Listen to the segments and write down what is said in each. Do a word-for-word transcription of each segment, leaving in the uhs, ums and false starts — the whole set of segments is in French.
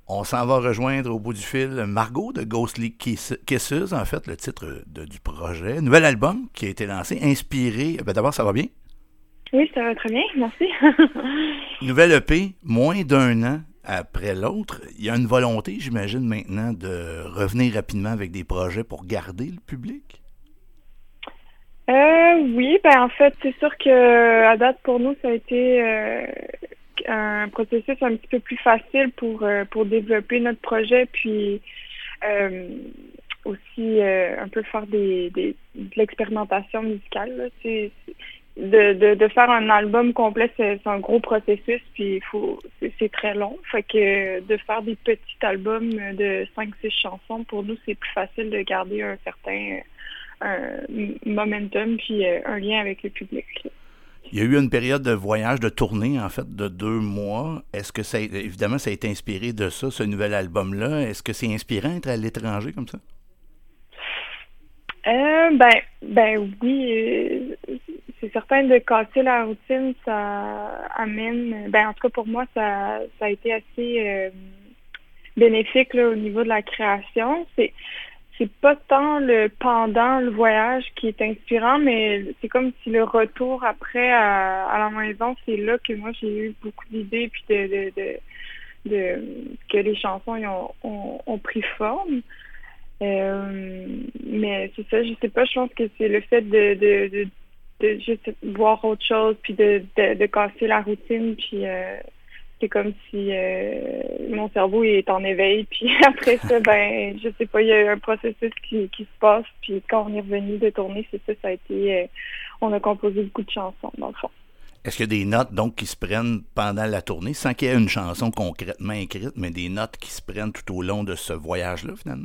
On s'en va rejoindre au bout du fil Margot de Ghostly Kisses, en fait, le titre de, du projet. Nouvel album qui a été lancé, inspiré. Ben d'abord, ça va bien? Oui, ça va très bien, merci. Nouvelle E P, moins d'un an après l'autre. Il y a une volonté, j'imagine, maintenant de revenir rapidement avec des projets pour garder le public? Euh, oui, ben en fait, c'est sûr que à date pour nous, ça a été euh, un processus un petit peu plus facile pour euh, pour développer notre projet, puis euh, aussi euh, un peu faire des, des de l'expérimentation musicale. Là. C'est, c'est- de, de, de faire un album complet, c'est, c'est un gros processus, puis il faut c'est, c'est très long. Fait que de faire des petits albums de cinq six chansons, pour nous, c'est plus facile de garder un certain un momentum puis euh, un lien avec le public. Il y a eu une période de voyage, de tournée, en fait, de deux mois. Est-ce que ça, a- évidemment, ça a été inspiré de ça, ce nouvel album-là? Est-ce que c'est inspirant d'être à l'étranger comme ça? Euh, ben, ben oui, euh, c'est certain de casser la routine, ça amène, ben en tout cas pour moi, ça, ça a été assez euh, bénéfique là, au niveau de la création. C'est, c'est pas tant le pendant, le voyage qui est inspirant, mais c'est comme si le retour après à, à la maison, c'est là que moi j'ai eu beaucoup d'idées puis de, de, de, de que les chansons ils ont, ont, ont pris forme. Euh, mais c'est ça, je sais pas, je pense que c'est le fait de, de, de, de juste voir autre chose, puis de, de, de casser la routine, puis euh, c'est comme si euh, mon cerveau il est en éveil, puis après ça, ben, je sais pas, il y a eu un processus qui, qui se passe, puis quand on est revenu de tourner, c'est ça, ça a été, euh, on a composé beaucoup de chansons, dans le fond. Est-ce qu'il y a des notes donc qui se prennent pendant la tournée, sans qu'il y ait une chanson concrètement écrite, mais des notes qui se prennent tout au long de ce voyage-là, finalement?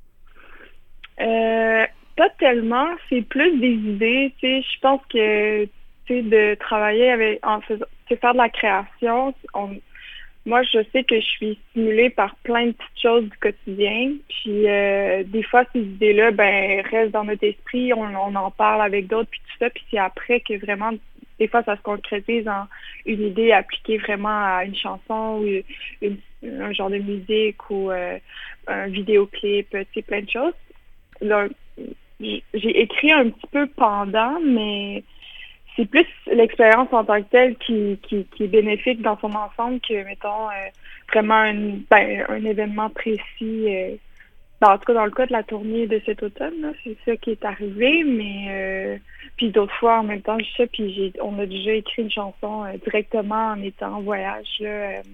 Euh, Pas tellement, c'est plus des idées, tu sais, je pense que, tu sais, de travailler avec, en faisant, tu sais, faire de la création, on, moi, je sais que je suis stimulée par plein de petites choses du quotidien, puis euh, des fois, ces idées-là, ben, restent dans notre esprit, on, on en parle avec d'autres, puis tout ça, puis c'est après que vraiment, des fois, ça se concrétise en une idée appliquée vraiment à une chanson ou une, un genre de musique ou euh, un vidéoclip, tu sais, plein de choses. Là, j'ai écrit un petit peu pendant, mais c'est plus l'expérience en tant que telle qui, qui, qui est bénéfique dans son ensemble que, mettons, euh, vraiment un, ben, un événement précis. Euh, ben, en tout cas, dans le cas de la tournée de cet automne, là, c'est ça qui est arrivé, mais euh, puis d'autres fois en même temps, je sais, puis j'ai, on a déjà écrit une chanson euh, directement en étant en voyage, là, euh,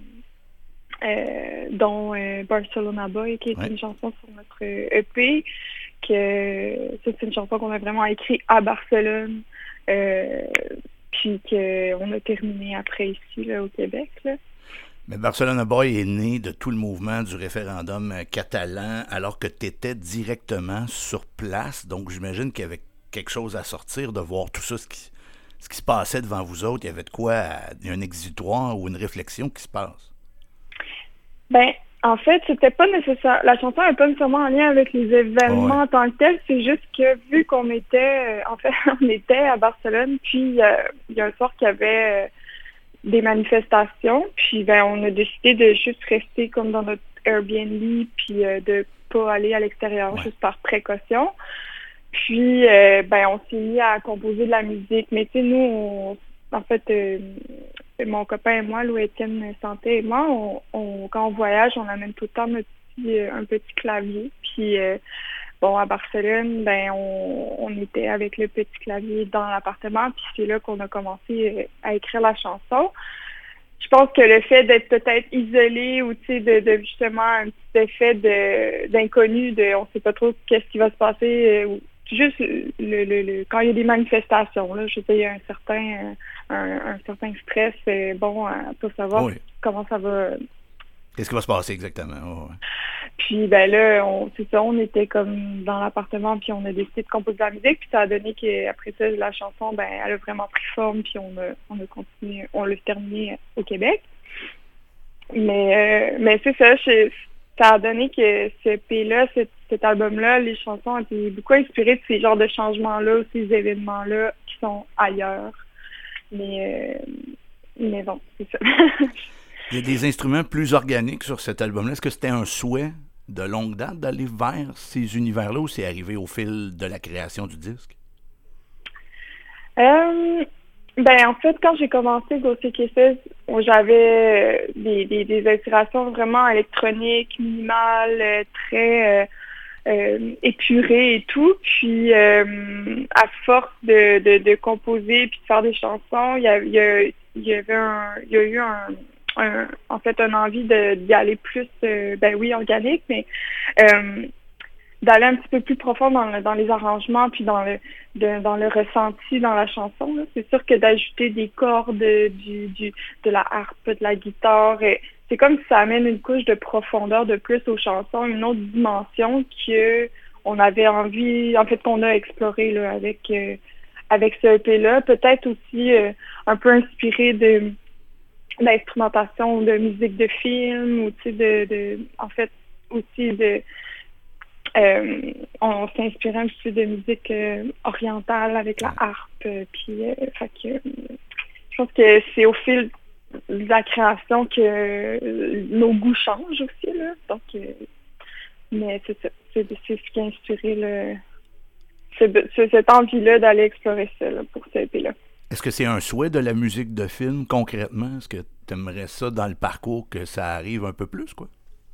euh, dont euh, Barcelona Boy, qui est Ouais. une chanson sur notre E P, que ça, c'est une chanson qu'on a vraiment écrite à Barcelone, euh, puis qu'on a terminé après ici, là, au Québec. Là. Mais Barcelona Boy est né de tout le mouvement du référendum euh, catalan alors que tu étais directement sur place. Donc, j'imagine qu'il y avait quelque chose à sortir de voir tout ça, ce qui, ce qui se passait devant vous autres. Il y avait de quoi, euh, il y a un exutoire ou une réflexion qui se passe. Ben, en fait, c'était pas nécessaire. La chanson n'est pas nécessairement en lien avec les Oh, ouais. événements en tant que tels. C'est juste que vu qu'on était, euh, en fait, on était à Barcelone, puis euh, il y a un soir qu'il y avait euh, des manifestations, puis ben on a décidé de juste rester comme dans notre Airbnb, puis euh, de pas aller à l'extérieur Ouais. juste par précaution. Puis euh, ben on s'est mis à composer de la musique, mais tu sais nous, on, en fait, euh, mon copain et moi, Louis-Étienne Santé et moi, on, on, quand on voyage, on amène tout le temps notre petit, euh, un petit clavier. Puis euh, bon, à Barcelone, ben on, on était avec le petit clavier dans l'appartement, puis c'est là qu'on a commencé euh, à écrire la chanson. Je pense que le fait d'être peut-être isolé ou tu sais de, de justement un petit effet de d'inconnu, de on sait pas trop qu'est-ce qui va se passer, euh, ou juste le, le, le quand il y a des manifestations là, je sais il y a un certain euh, un, un certain stress, euh, bon, euh, pour savoir Oui. comment ça va. Qu'est-ce qui va se passer exactement? Oh, ouais. Puis ben là, on, c'est ça, on était comme dans l'appartement, puis on a décidé de composer de la musique, puis ça a donné qu'après ça, la chanson, ben elle a vraiment pris forme, puis on a, on a continué, on l'a terminé au Québec. Mais, euh, mais c'est ça, je, ça a donné que ce E P-là, cet, cet album-là, les chansons ont été beaucoup inspirées de ces genres de changements-là, ces événements-là qui sont ailleurs. Mais, euh, mais bon, c'est ça. Il y a des instruments plus organiques sur cet album-là. Est-ce que c'était un souhait de longue date d'aller vers ces univers-là ou c'est arrivé au fil de la création du disque? Euh, ben, en fait, quand j'ai commencé Ghostly Kisses, j'avais des, des, des inspirations vraiment électroniques, minimales, euh, très euh, euh, épurées et tout. Puis, euh, à force de, de, de composer puis de faire des chansons, il y, a, il y, a, il y avait un, il y a eu un, un, en fait, une envie de, d'y aller plus, euh, ben oui, organique, mais euh, d'aller un petit peu plus profond dans, le, dans les arrangements puis dans le de, dans le ressenti dans la chanson. Là. C'est sûr que d'ajouter des cordes, du, du de la harpe, de la guitare, et c'est comme si ça amène une couche de profondeur de plus aux chansons, une autre dimension que on avait envie, en fait, qu'on a exploré là, avec euh, avec ce E P-là. Peut-être aussi euh, un peu inspiré de d'instrumentation, de musique de film, ou tu sais, de, de en fait aussi de Euh, on s'est inspiré un petit peu de musique euh, orientale avec la harpe. Euh, puis, euh, fait que, euh, je pense que c'est au fil de la création que euh, nos goûts changent aussi. Là. Donc, euh, mais c'est ça. C'est, c'est ce qui a inspiré le, c'est, c'est cette envie-là d'aller explorer ça là, pour ce E P-là. Est-ce que c'est un souhait de la musique de film concrètement? Est-ce que tu aimerais ça dans le parcours que ça arrive un peu plus, quoi?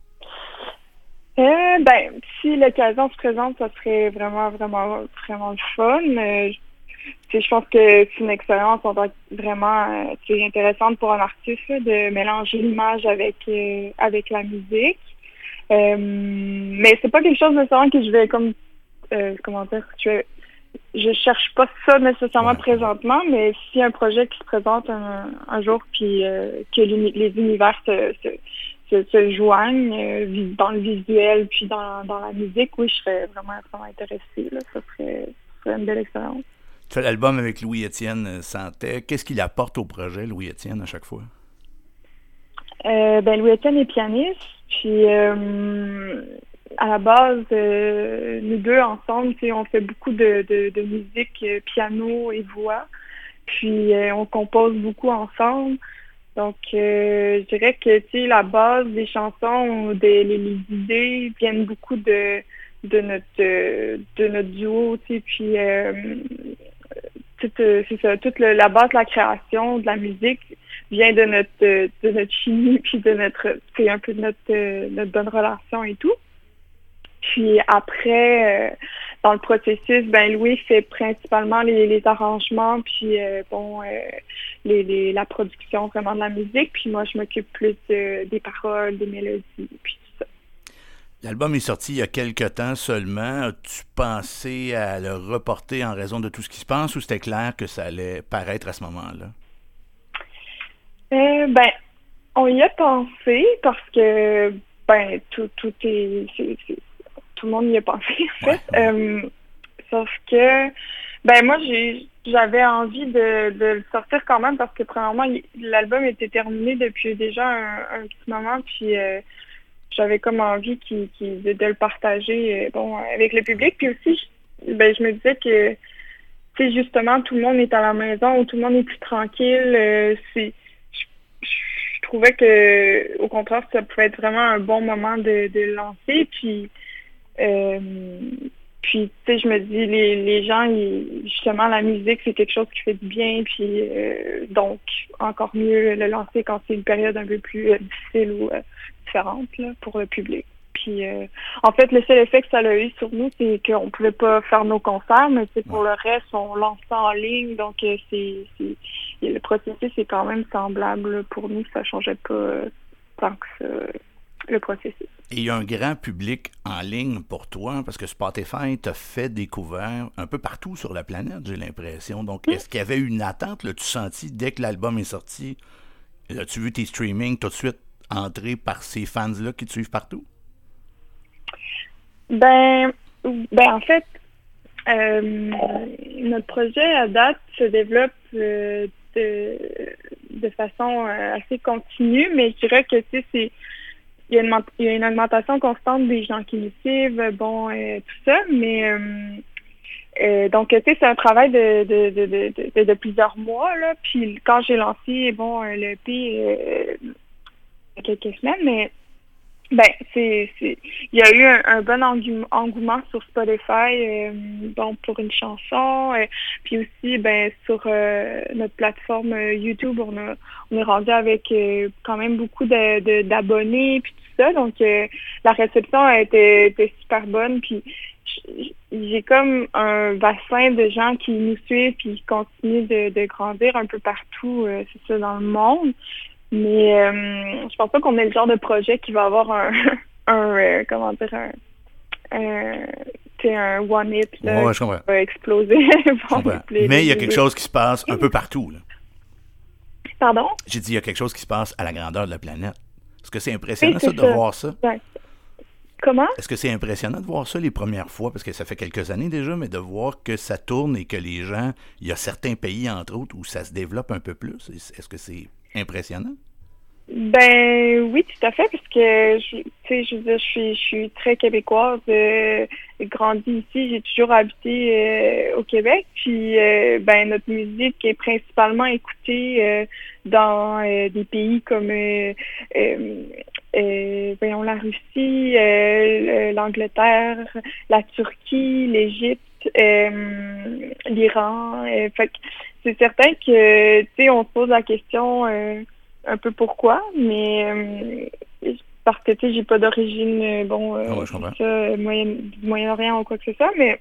Euh, ben, si l'occasion se présente, ça serait vraiment, vraiment, vraiment le fun. Euh, je, je pense que c'est une expérience vraiment euh, intéressante pour un artiste là, de mélanger l'image avec euh, avec la musique. Euh, mais c'est pas quelque chose nécessairement que je vais comme euh, comment dire, je vais, je cherche pas ça nécessairement ouais. présentement, mais si un projet qui se présente un, un jour puis euh, que les univers se, se Se, se joignent euh, dans le visuel puis dans, dans la musique, oui, je serais vraiment, vraiment intéressée. Là. Ça, serait, ça serait une belle expérience. Tu fais l'album avec Louis-Étienne Santet. Qu'est-ce qu'il apporte au projet, Louis-Étienne, à chaque fois? Euh, ben, Louis-Étienne est pianiste. Puis, euh, à la base, euh, nous deux ensemble, on fait beaucoup de, de, de musique, euh, piano et voix. Puis, euh, on compose beaucoup ensemble. Donc, euh, je dirais que, tu sais, la base des chansons, des, les, les idées viennent beaucoup de, de notre, de notre duo, tu sais, puis, euh, toute, c'est ça, toute le, la base de la création, de la musique vient de notre, de notre chimie, puis de notre, c'est un peu de notre, notre bonne relation et tout. Puis après, euh, dans le processus, ben Louis fait principalement les, les arrangements, puis euh, bon, euh, les, les, la production vraiment de la musique. Puis moi, je m'occupe plus de, des paroles, des mélodies, puis tout ça. L'album est sorti il y a quelque temps seulement. As-tu pensé à le reporter en raison de tout ce qui se passe ou c'était clair que ça allait paraître à ce moment-là? Euh, ben, on y a pensé parce que ben tout, tout est... C'est, c'est, tout le monde y a pensé, en fait. Ouais. Euh, sauf que, ben moi, j'ai, j'avais envie de, de le sortir quand même parce que, premièrement, l'album était terminé depuis déjà un, un petit moment, puis euh, j'avais comme envie qui, qui, de, de le partager, bon, avec le public. Puis aussi, je, ben, je me disais que, tu sais, justement, tout le monde est à la maison, ou tout le monde est plus tranquille. Euh, c'est, je, je trouvais que, au contraire, ça pouvait être vraiment un bon moment de, de le lancer, puis Euh, puis, tu sais, je me dis, les, les gens, ils, justement, la musique, c'est quelque chose qui fait du bien, puis euh, donc, encore mieux le lancer quand c'est une période un peu plus euh, difficile ou euh, différente là, pour le public. Puis, euh, en fait, le seul effet que ça a eu sur nous, c'est qu'on pouvait pas faire nos concerts, mais c'est pour le reste, on lance ça en ligne, donc euh, c'est, c'est le processus est quand même semblable pour nous, ça changeait pas euh, tant que ça, le processus. Et il y a un grand public en ligne pour toi, parce que Spotify t'a fait découvrir un peu partout sur la planète, j'ai l'impression. Donc, mmh. est-ce qu'il y avait une attente? L'as-tu senti dès que l'album est sorti? As-tu vu tes streamings tout de suite entrer par ces fans-là qui te suivent partout? Ben, ben en fait, euh, notre projet à date se développe euh, de, de façon euh, assez continue, mais je dirais que, tu sais, c'est Il y, a une, il y a une augmentation constante des gens qui nous suivent, bon, euh, tout ça, mais euh, euh, donc, tu sais, c'est un travail de, de, de, de, de, de plusieurs mois, là, puis quand j'ai lancé, bon, le E P, euh, quelques semaines, mais ben, c'est, c'est, il y a eu un, un bon engouement, engouement sur Spotify, euh, bon, pour une chanson, euh, puis aussi, ben, sur euh, notre plateforme euh, YouTube, on a, on est rendu avec euh, quand même beaucoup de, de, d'abonnés, puis tout ça, donc euh, la réception a été, été super bonne, puis j'ai comme un bassin de gens qui nous suivent, puis qui continuent de, de grandir un peu partout, euh, c'est ça, dans le monde. Mais euh, je pense pas qu'on ait le genre de projet qui va avoir un, un euh, comment dire, un, un, un one hit là, ouais, qui va exploser. Bon, les, mais il y a quelque les... chose qui se passe un peu partout. Là. Pardon? J'ai dit il y a quelque chose qui se passe à la grandeur de la planète. Est-ce que c'est impressionnant, oui, c'est ça, ça, de voir ça? Ouais. Comment? Est-ce que c'est impressionnant de voir ça les premières fois, parce que ça fait quelques années déjà, mais de voir que ça tourne et que les gens, il y a certains pays, entre autres, où ça se développe un peu plus. Est-ce que c'est impressionnant? Ben oui, tout à fait, parce que je, tu sais, je veux dire, je suis, je suis très québécoise, euh, j'ai grandi ici, j'ai toujours habité euh, au Québec, puis euh, ben notre musique est principalement écoutée euh, dans euh, des pays comme euh, euh, euh, voyons, la Russie, euh, l'Angleterre, la Turquie, l'Égypte, euh, l'Iran. Euh, fait que c'est certain que tu sais, on se pose la question. Euh, un peu pourquoi, mais euh, parce que, tu sais, j'ai pas d'origine, euh, bon, euh, oh, ouais, je comprends. ça, moyen, du Moyen-Orient ou quoi que ce soit, mais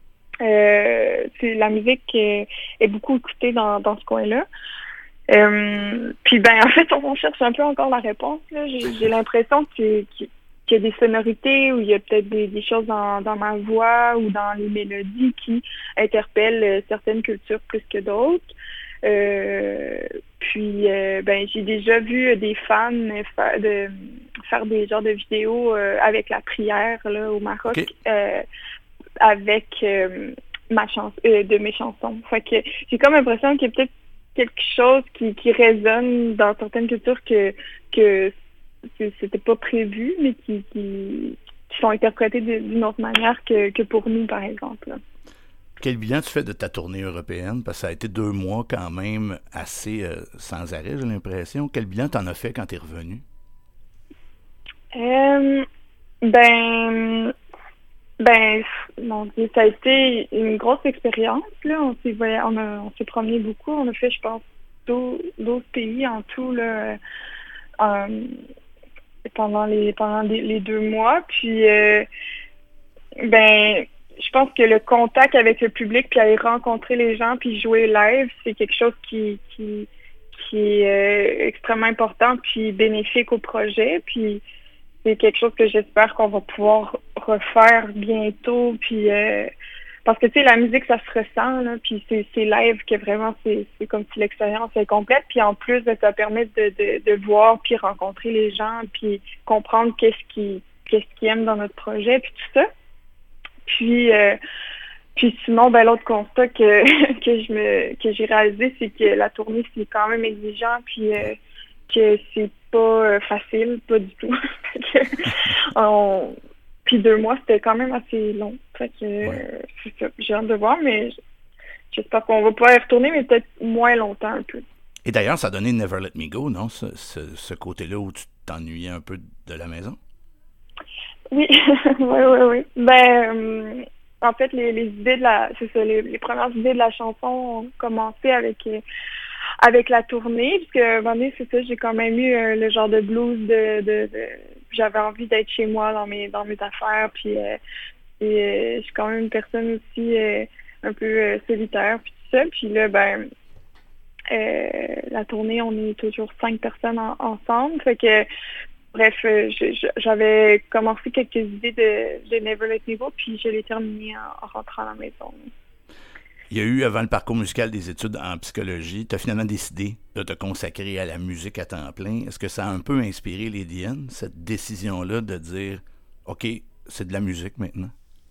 euh, la musique est, est beaucoup écoutée dans, dans ce coin-là. Euh, puis, ben, en fait, on cherche un peu encore la réponse, là. J'ai, j'ai l'impression que, qu'il y a des sonorités ou il y a peut-être des, des choses dans, dans ma voix ou dans les mélodies qui interpellent certaines cultures plus que d'autres. Euh, puis, euh, ben, j'ai déjà vu des fans fa- de, faire des genres de vidéos euh, avec la prière là, au Maroc, okay. euh, avec euh, ma chanson, euh, de mes chansons. Fait que j'ai comme l'impression qu'il y a peut-être quelque chose qui, qui résonne dans certaines cultures que que c'était pas prévu, mais qui, qui, qui sont interprétées d'une autre manière que, que pour nous, par exemple. Là. Quel bilan tu fais de ta tournée européenne? Parce que ça a été deux mois quand même assez euh, sans arrêt, j'ai l'impression. Quel bilan t'en as fait quand t'es revenu? Euh, ben, ben, mon Dieu, ça a été une grosse expérience. Là. On s'est, on a, on s'est promené beaucoup. On a fait, je pense, douze pays en tout là, euh, pendant les pendant les, les deux mois. Puis, euh, ben. Je pense que le contact avec le public, puis aller rencontrer les gens, puis jouer live, c'est quelque chose qui qui, qui est euh, extrêmement important, puis bénéfique au projet. Puis c'est quelque chose que j'espère qu'on va pouvoir refaire bientôt. Puis euh, parce que tu sais, la musique, ça se ressent, là, puis c'est, c'est live que vraiment c'est, c'est comme si l'expérience est complète. Puis en plus, ça permet de, de, de voir puis rencontrer les gens, puis comprendre qu'est-ce qu'ils qu'est-ce qu'ils aiment dans notre projet, puis tout ça. Puis, euh, puis sinon, ben l'autre constat que que je me que j'ai réalisé, c'est que la tournée c'est quand même exigeant, puis euh, que c'est pas euh, facile, pas du tout. que, on, puis deux mois, c'était quand même assez long. Fait que euh, c'est ça. J'ai hâte de voir, mais j'espère qu'on va pouvoir y retourner, mais peut-être moins longtemps un peu. Et d'ailleurs, ça a donné Never Let Me Go, non? Ce, ce, ce côté-là où tu t'ennuyais un peu de la maison? Oui, oui, oui, oui. Ben, euh, en fait, les, les idées de la, c'est ça, les, les premières idées de la chanson ont commencé avec euh, avec la tournée, puisque à un moment donné, c'est ça, j'ai quand même eu euh, le genre de blues de, de, de, j'avais envie d'être chez moi dans mes dans mes affaires, puis euh, et, euh, je suis quand même une personne aussi euh, un peu euh, solitaire, puis tout ça, puis là, ben, euh, la tournée, on est toujours cinq personnes en, ensemble, fait que bref, euh, je, je, j'avais commencé quelques idées de, de Never Let Me Go, puis je l'ai terminé en, en rentrant à la maison. Il y a eu, avant le parcours musical, des études en psychologie. Tu as finalement décidé de te consacrer à la musique à temps plein. Est-ce que ça a un peu inspiré Lydienne, cette décision-là de dire « OK, c'est de la musique maintenant » ?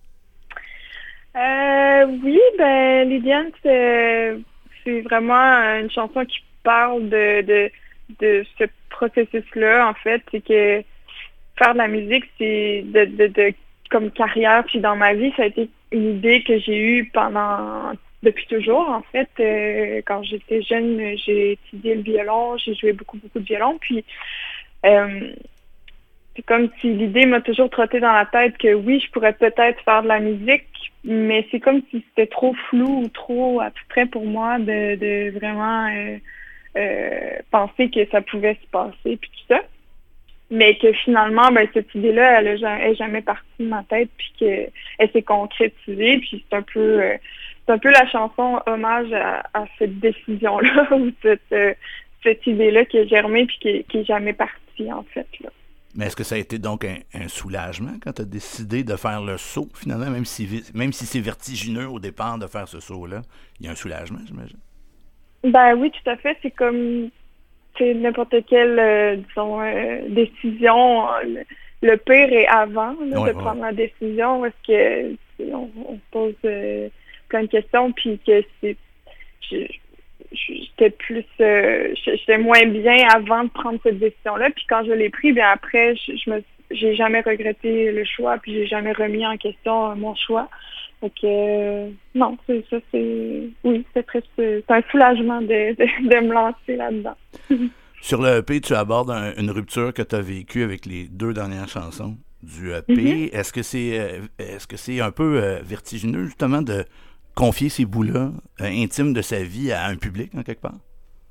Euh, oui, ben Lydienne, c'est, c'est vraiment une chanson qui parle de... de de ce processus-là, en fait, c'est que faire de la musique, c'est de, de, de comme carrière, puis dans ma vie, ça a été une idée que j'ai eue pendant, depuis toujours, en fait. Euh, quand j'étais jeune, j'ai étudié le violon, j'ai joué beaucoup, beaucoup de violon, puis Euh, c'est comme si l'idée m'a toujours trotté dans la tête que oui, je pourrais peut-être faire de la musique, mais c'est comme si c'était trop flou ou trop abstrait pour moi de, de vraiment euh, euh, penser que ça pouvait se passer puis tout ça. Mais que finalement, ben cette idée-là, elle n'est jamais partie de ma tête, puis qu'elle s'est concrétisée, puis c'est un peu euh, c'est un peu la chanson hommage à, à cette décision-là, ou cette, euh, cette idée-là qui a germé, puis qui, qui est jamais partie, en fait, là. Mais est-ce que ça a été donc un, un soulagement quand tu as décidé de faire le saut, finalement, même si, même si c'est vertigineux au départ de faire ce saut-là, il y a un soulagement, j'imagine? Ben oui, tout à fait. C'est comme c'est n'importe quelle, euh, disons, euh, décision. Le, le pire est avant là, ouais, de ouais. prendre la décision, parce que on, on se pose euh, plein de questions, puis que c'est j'étais plus euh, j'étais moins bien avant de prendre cette décision-là, puis quand je l'ai pris, bien après, je, je me j'ai jamais regretté le choix, puis j'ai jamais remis en question mon choix. Donc euh, non, c'est ça, c'est oui, c'est très c'est un soulagement de, de, de me lancer là-dedans. Sur le E P, tu abordes un, une rupture que tu as vécue avec les deux dernières chansons du E P. Mm-hmm. Est-ce que c'est euh, est-ce que c'est un peu euh, vertigineux, justement, de confier ces bouts-là euh, intimes de sa vie à un public, en quelque part?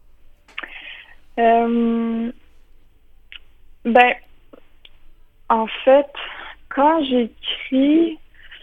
Euh, ben, en fait, quand j'écris,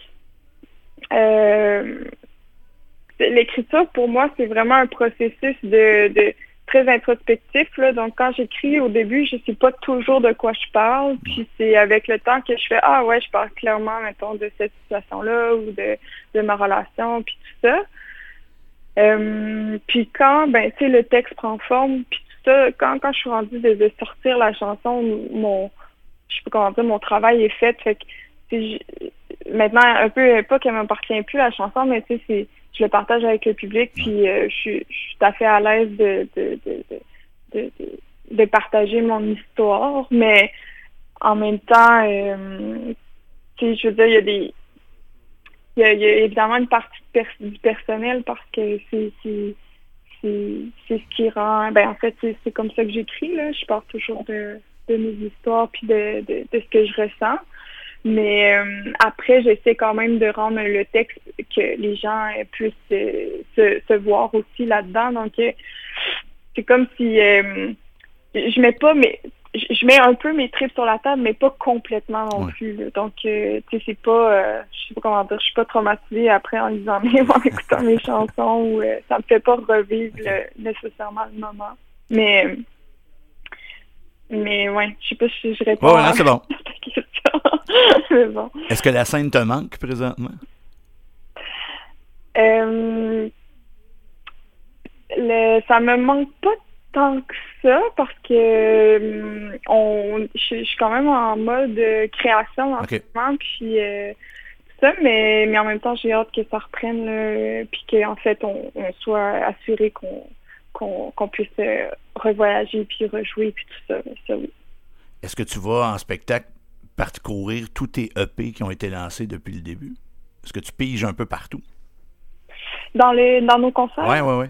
euh, l'écriture, pour moi, c'est vraiment un processus de, de très introspectif, là. Donc, quand j'écris, au début, je sais pas toujours de quoi je parle. Puis, c'est avec le temps que je fais « Ah ouais, je parle clairement, mettons, de cette situation-là ou de, de ma relation, puis tout ça. » Euh, puis quand, ben, tu sais, le texte prend forme, puis tout ça, quand, quand je suis rendue de, de sortir la chanson, mon, je sais pas comment dire, mon travail est fait. Fait que, je, maintenant, un peu, pas qu'elle m'appartient plus, la chanson, mais tu sais, c'est je le partage avec le public, puis euh, je, suis, je suis tout à fait à l'aise de de, de, de, de, de partager mon histoire, mais en même temps, euh, tu sais, je veux dire, il y a des... Il y a, il y a évidemment une partie pers- du personnel, parce que c'est c'est, c'est c'est ce qui rend... Ben, en fait, c'est, c'est comme ça que j'écris, là. Je parle toujours de, de mes histoires, puis de, de, de ce que je ressens. Mais euh, après, j'essaie quand même de rendre le texte que les gens puissent euh, se, se voir aussi là-dedans. Donc, euh, c'est comme si euh, je mets pas mes, je mets un peu mes tripes sur la table, mais pas complètement non ouais. plus. Là. Donc, euh, tu sais, c'est pas, euh, je sais pas comment dire, je suis pas traumatisée après en lisant mes, en écoutant mes chansons, ou euh, ça me fait pas revivre okay. le, nécessairement le moment. Mais euh, Mais ouais, je sais pas si je réponds ouais, non, c'est bon. à ta question. C'est bon. Est-ce que la scène te manque présentement? Euh, le, ça me manque pas tant que ça, parce que euh, on, je, je suis quand même en mode création en okay. ce moment, puis euh, tout ça, mais, mais en même temps, j'ai hâte que ça reprenne, là, puis qu'en fait, on, on soit assuré qu'on Qu'on, qu'on puisse euh, revoyager, puis rejouer, puis tout ça, ça oui. Est-ce que tu vas en spectacle parcourir tous tes E P qui ont été lancés depuis le début? Est-ce que tu piges un peu partout? Dans les dans nos concerts? Oui, oui, oui.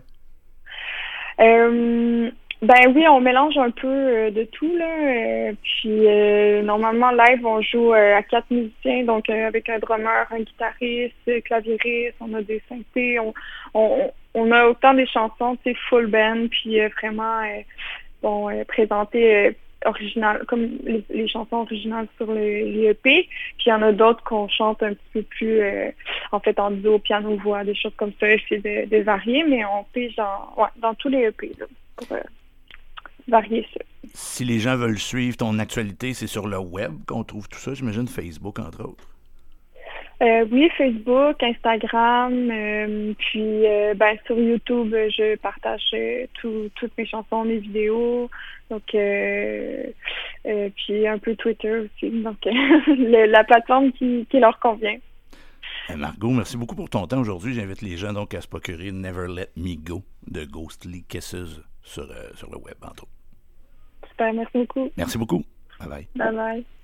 Euh, ben oui, on mélange un peu euh, de tout, là. Euh, puis euh, normalement, live, on joue euh, à quatre musiciens, donc euh, avec un drummer, un guitariste, claviériste, on a des synthés, on, on, on a autant des chansons, tu sais, full band, puis euh, vraiment, euh, bon, euh, présentées euh, originales, comme les, les chansons originales sur les, les E P. Puis il y en a d'autres qu'on chante un petit peu plus, euh, en fait, en duo, piano-voix, des choses comme ça, essayer de, de varier, mais on pige dans, ouais, dans tous les E P, là, pour euh, varier ça. Si les gens veulent suivre ton actualité, c'est sur le web qu'on trouve tout ça, j'imagine Facebook, entre autres. Euh, oui, Facebook, Instagram, euh, puis euh, ben, sur YouTube, je partage euh, tout, toutes mes chansons, mes vidéos, donc euh, euh, puis un peu Twitter aussi, donc le, la plateforme qui, qui leur convient. Hey Margot, merci beaucoup pour ton temps aujourd'hui. J'invite les gens donc à se procurer Never Let Me Go de Ghostly Kisses sur, euh, sur le web, entre autres. Super, merci beaucoup. Merci beaucoup. Bye bye. Bye bye.